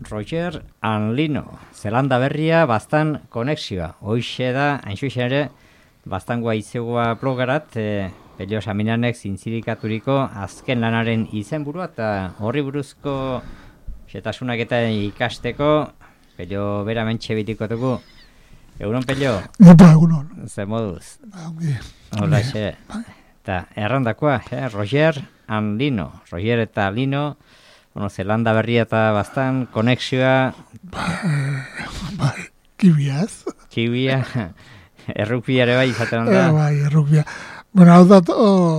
Roger and Lino, Zelanda berria bastan konexioa. Hoixe da, hain zuzen ere, bastangoa izegoa blogarat, Pelio Saminanek zintzirikaturiko azken lanaren izenburua eta horri buruzko xetasunak eta ikasteko Pelio bera mentxe bitiko dugu. Egunon, Pelio? Epa, egunon. Zer moduz? Ongi. Hola, xe. Eta errandakoa, Roger and Lino. Roger eta Lino, Zelanda berria eta bastan konexioa... Kibia, ez? Kibia, errukbia ere bai izaten da. Bai, errukbia. Bueno, hau da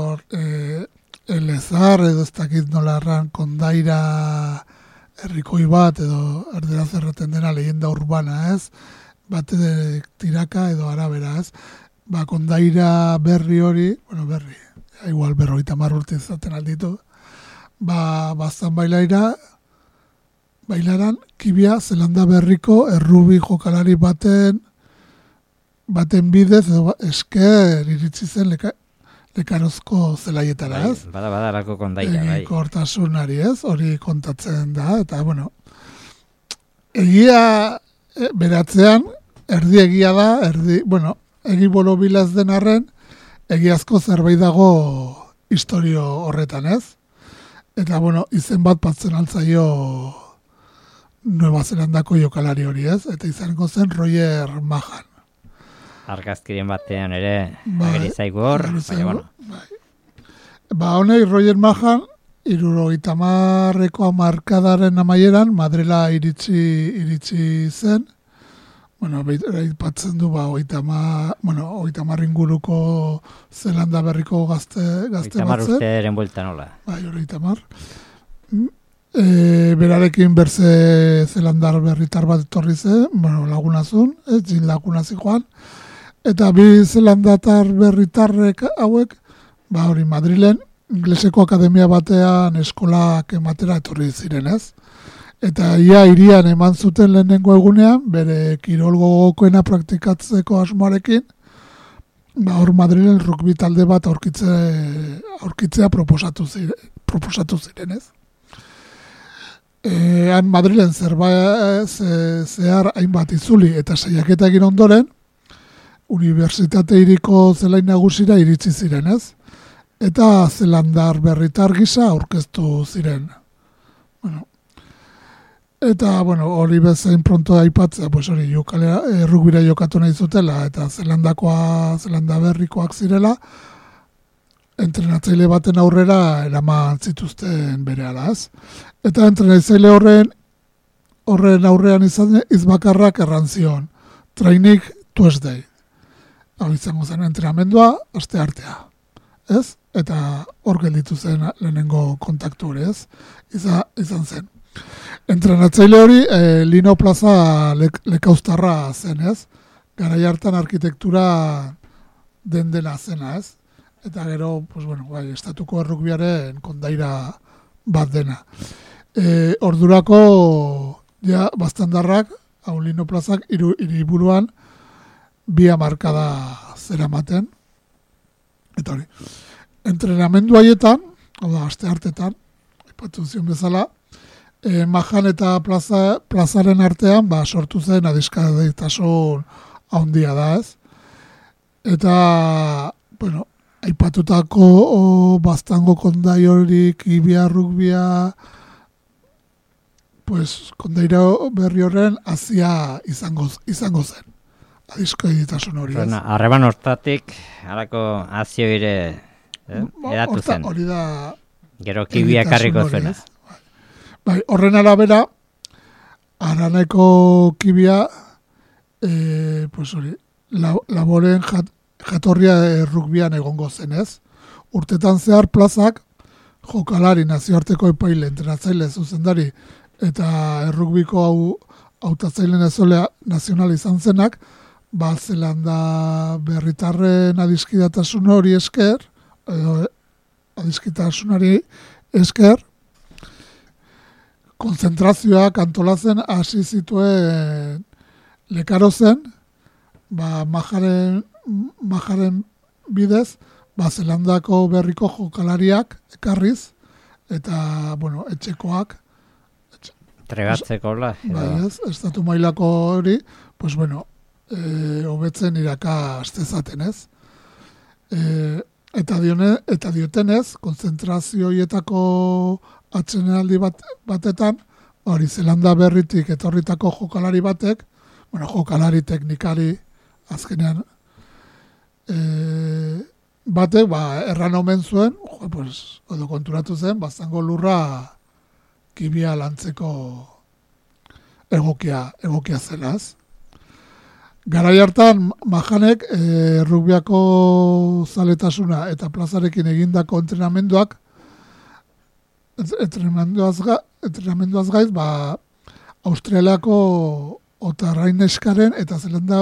elezar edo ez dakit nola erran kondaira herrikoi bat edo erderaz erraten dena leyenda urbana, ez? Bate tiraka edo arabera, ez? Ba, kondaira berri hori, bueno, berri, igual 50 urte izaten alditu, ba, bastan bailaran Kibia Zelanda berriko errubi jokalari baten bidez edo esker iritsi zen lekarozko zelaietara, ez? Bada alako kondaira, bai. Kortasunari, ez? Hori kontatzen da, eta, bueno, egia beratzean, erdi egia da, bueno, egi borobilaz den arren, egiazko zerbait dago historio horretan, ez? Eta, bueno, izen bat patzen altzaio Nueva Zelandako jokalari hori, ez? Eta izango zen Roger Mahan. Argazkirien batean ere ageri zaigu hor, baina, bueno. Ba, honei Roger Mahan, 70ko hamarkadaren amaieran, Madrila iritsi zen. Bueno, aipatzen du, 30 inguruko Zelanda berriko gazte batzen. 30 urtearen buelta nola. Bai, 30. Berarekin berze Zelandar berritar bat etorri zen, bueno, lagunazun, Jin lagunazi joan. Eta bi Zelandatar berritarrek hauek, ba hori Madrilen, ingleseko akademia batean eskolak ematera etorri ziren, ez? Eta ia hirian eman zuten lehenengo egunean, bere kirol gogokoena praktikatzeko asmoarekin, ba hor Madrilen rugby talde bat aurkitzea proposatu ziren, ez? Han Madrilen zehar hainbat itzuli eta saiaketa egin ondoren, unibertsitate hiriko zelain nagusira iritsi ziren, ez? Eta Zelandar berritar gisa aurkeztu ziren. Bueno, eta, bueno, hori bezain pronto aipatzea, pues hori rugbira jokatu nahi zutela, eta Zelanda berrikoak zirela, entrenatzaile baten aurrera eraman zituzten berehala, ez? Eta entrenatzaile horren aurrean izbakarrak erran zion. Training Tuesday. Hau izango zen entrenamendua, aste artea. Ez? Eta hor gelditu zen lehenengo kontaktu hori, ez? Izan zen. Entrenatzaile hori Lino Plaza lekauztarra zen, ez? Garai hartan arkitektura dena zena, ez? Eta gero, pues bueno, estatuko errukbiaren kondaira bat dena. Ordurako ja bastandarrak, hau Lino Plazak hiriburuan 2 hamarkada zeramaten. Eta hori. Entrenamendu haietan, hau da, aste hartetan, aipatu zion bezala, Mahan eta plazaren artean sortu zen adiskadaitasun handia da, ez? Eta, bueno, aipatutako bastango kondai hori Kibia rugbia, pues, kondaira berri horren hazia izango zen. Adiskadaitasun hori, ez? Harreman hortatik, harako hazio ere edatu zen. Hori da... Gero Kibia karriko zuena. Bai, horren arabera, Araneko Kibia, pues hori, laboren jatorria rugbian egongo zenez. Urtetan zehar plazak, jokalari nazioarteko epaile, entrenatzaile zuzendari, eta errugbiko hautatzaile nazional izan zenak, Zelanda berritarren adiskidatasun hori esker, adiskidatasunari esker, konzentrazioak antolatzen hasi zituen lekarozen, Maharen bidez, Zelandako berriko jokalariak ekarriz, eta, bueno, etxekoak. Trebatzeko la. Bai, ez, estatu mailako hori, pues bueno, hobetzen iraka astezaten, ez? Eta diotenez, konzentrazioietako atsedenaldi batetan, hori Zelanda berritik etorritako jokalari batek, bueno, jokalari teknikari azkenean batek, erran omen zuen, pues, odo konturatu zen, bazango lurra kibia lantzeko egokia zelaz. Garai hartan, Mahanek rugbiako zaletasuna eta plazarekin egindako entrenamenduak, entrenamenduaz gaiz, Australiako otarraineskaren eta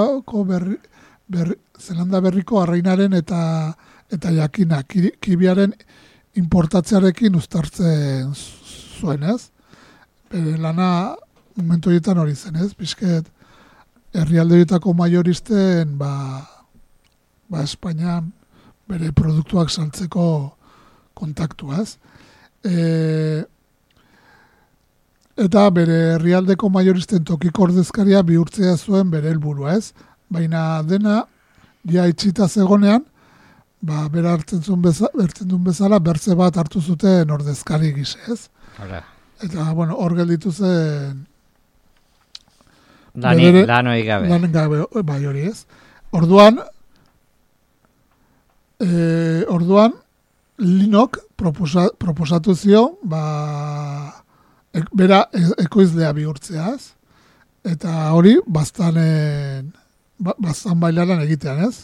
Zelanda berriko arrainaren eta jakina, kibiaren importatzearekin uztartzen zuen, ez? Bere lana momentu horietan hori zen, ez? Bizket, herrialde horietako maioristen, Espainian bere produktuak saltzeko kontaktuaz. Eta bere herrialdeko maioristen tokiko ordezkaria bihurtzea zuen bere helburua, ez? Baina dena, ja itxita zegonean, bera hartzen duen bezala, bertze bat hartu zuten ordezkari gise, ez? Eta, bueno, hor gelditu zen lanoi gabe. Lanen gabe, bai hori ez. Orduan, Linok proposatu zion, bera ekoizlea bihurtzeaz, eta hori bastan bailaran egitean, ez?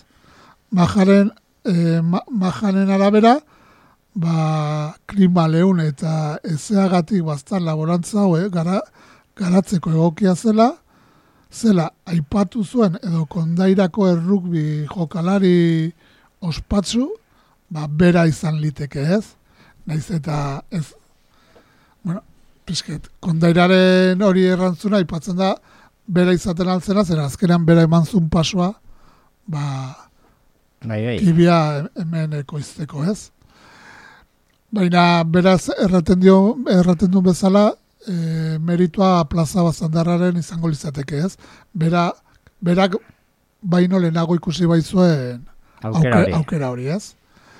Mahanen arabera, klima leun eta ezeagatik bastan laborantza garatzeko egokia zela aipatu zuen edo kondairako errugbi jokalari ospatsu, bera izan liteke, ez? Naiz eta ez, bueno, pizket, kondairaren hori errantzuna aipatzen da, bera izaten altzena, zera azkenean bera eman zuen pasoa, kibia hemen ekoizteko, ez? Baina beraz erraten duen bezala, meritua plaza bazandarraren izango lizateke, ez? Berak baino lehenago ikusi baizuen aukera hori, ez?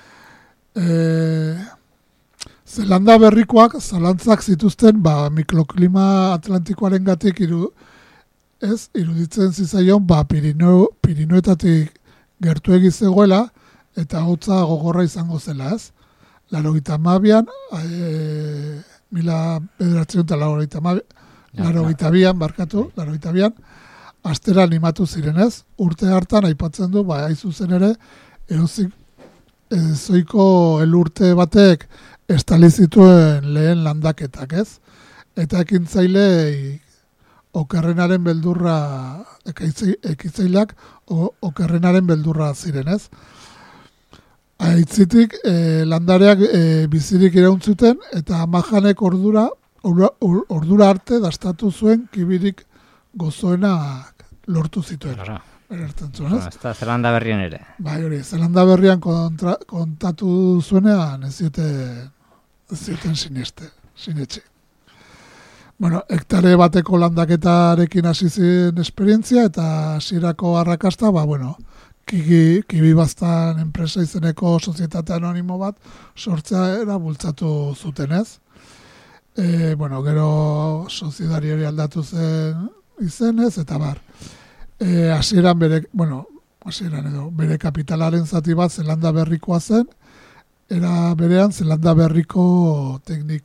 Zelanda berrikoak zalantzak zituzten mikroklima atlantikoaren gatik iruditzen zizaion Pirinoetatik gertu egizegoela eta hotza gogorra izango zela, ez? 82an, 1982an, astera animatu zirenez, urte hartan aipatzen du, aizuzen ere, zoiko elurte batek estali zituen lehen landaketak, ez? Eta ekintzailei okerrenaren beldurra, ekitzaileak okerrenaren beldurra ziren, ez? Aitzitik landareak bizirik irauntzuten eta Mahanek ordura arte dastatu zuen kibirik gozoenak lortu zituen. Ez da Zelanda berrian ere. Bai, hori, Zelanda berrian kontatu zuenean ez zuten sinetxe. Bueno, hektare bateko landaketarekin hasi zen esperientzia eta hasierako arrakasta, Kibi Baztan enpresa izeneko sozietate anonimo bat sortzea bultzatu zuten, ez? Gero soziedari hori aldatu zen izenez, eta hasieran bere kapitalaren zati bat Zelanda berrikoa zen, era berean Zelanda berriko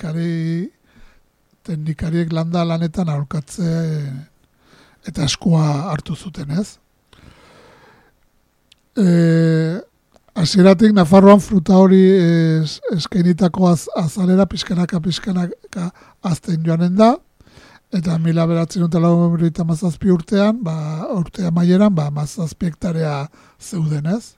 teknikariek landa lanetan aholkatzen eta eskua hartu zuten, ez? Hasieratik Nafarroan fruta hori eskainitako azalera pizkanaka azten joanen da, eta 1997 urtean, urte amaieran, 17 hektarea zeuden, ez?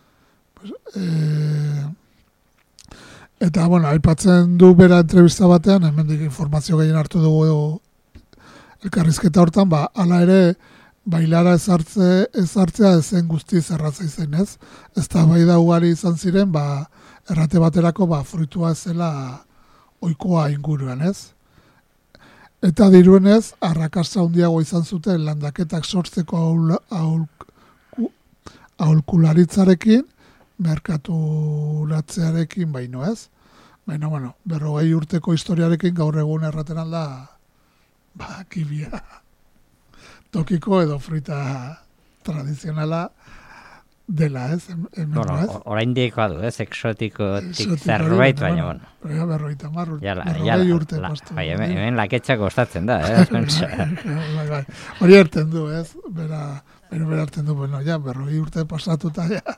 Eta, aipatzen du bera entrevista batean, hemendik informazio gehien hartu dugu elkarrizketa hortan, hala ere, bailara ezartzea ezen guztiz erratza izen, ez? Ez da da ugari izan ziren, errate baterako fruitua ezela ohikoa inguruan, ez? Eta diruenez, arrakasta handiago izan zuten landaketak sortzeko aholkularitzarekin, merkaturatzearekin baino ez. Baina, 40 urteko historiarekin gaur egun erraten alda, kibia, tokiko edo frita tradizionala dela, ez? Oraindik badu, ez? Exotikotik zerbait, baina, Berroita marru, urte pastu. Hemen laketxak kostatzen da, ez? Bai. Hori erten du, ez? Bera erten du, 40 urte pasatuta, ja.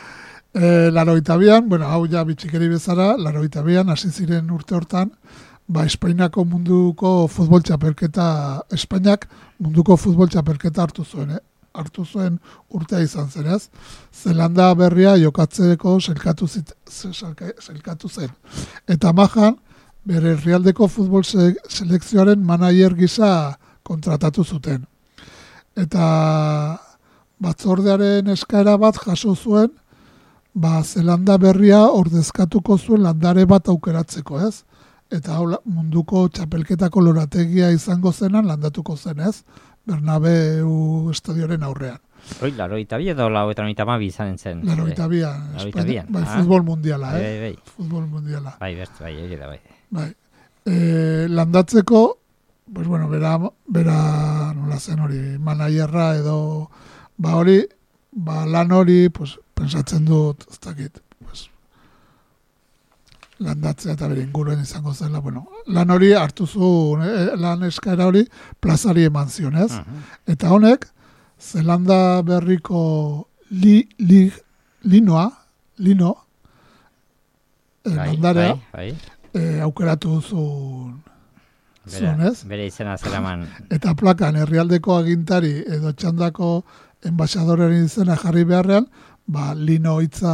82an, hau ja bitxikeri bezala, 82an, hasi ziren urte hortan, Espainiako munduko futbol txapelketa, Espainiak munduko futbol txapelketa hartu zuen urtea izan zen, ez? Zelanda berria jokatzeko sailkatu zen. Eta Mahan, bere herrialdeko futbol selekzioaren manager gisa kontratatu zuten. Eta batzordearen eskaera bat jaso zuen, Zelanda berria ordezkatuko zuen landare bat aukeratzeko, ez? Eta munduko txapelketako lorategia izango zenan landatuko zen, ez? Bernabeu estadioaren aurrean. 82 edo 82 izan zen. 82an. Bai, futbol mundiala, Bai. Futbol mundiala. Bai, hori da, bai. Bai. Landatzeko, bera nola zen hori, managerra edo, lan hori, pensatzen dut, ez dakit, landatzea eta bere inguruen izango zela, lan hori hartu zu, lan eskaera hori plazari eman zion, ez? Eta honek, Zelanda berriko lino, landarea, aukeratu zuen, ez? Bere izena zeraman. Eta plakan herrialdeko agintari edo txandako enbaixadoren izena jarri beharrean, lino hitza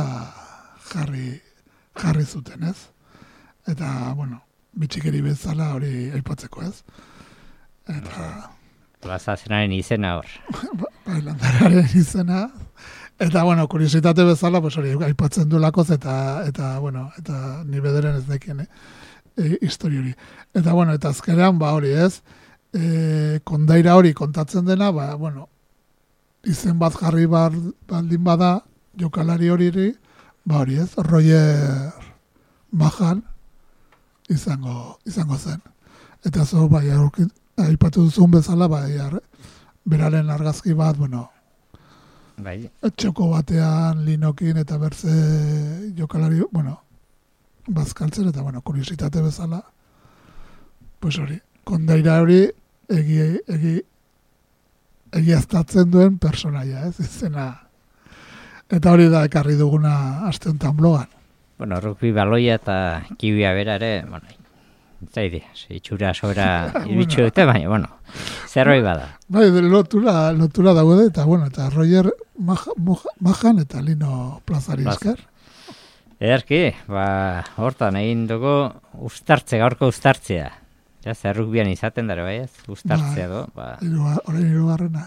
jarri zuten, ez? Eta, bitxikeri bezala hori aipatzeko, ez? Eta... Plaza zenaren izena hor. Landararen izena. Eta, kuriositate bezala, hori aipatzen du lakoz, eta ni bederen ez nekien, histori hori. Eta, eta azkenean, hori, ez? Kondaira hori kontatzen dena, izen bat jarri baldin bada, jokalari hori, hori, ez? Roger Mahan izango zen. Eta zo, aipatu duzun bezala, beraren argazki bat, txoko batean linokin eta berze jokalari, bazkaltzen, eta, kuriositate bezala, hori, kondaira hori egiaztatzen duen personaia, ez? Izena. Eta hori da ekarri duguna aste honetan blogan. Rugby baloia eta kibia bera ere, itxura sobera ibitxu dute, baina, zerbait bada. Bai, lotura daude, eta Roger Mahan eta Lino Plazari esker. Ederki, hortan egin dugu gaurko ustartzea. Zer rugbian izaten dara, bai ez? Ustartzea do. Horrein irugarrena.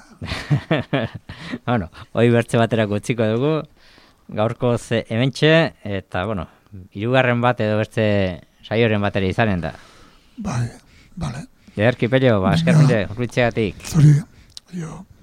Hoi bertze baterako utziko dugu, gaurko hementxe, eta, hirugarren bat edo bertze saioren batera izanen da. Bai, bale. Ederki, Pello, eskermende, urritxegatik. Zuri, jo.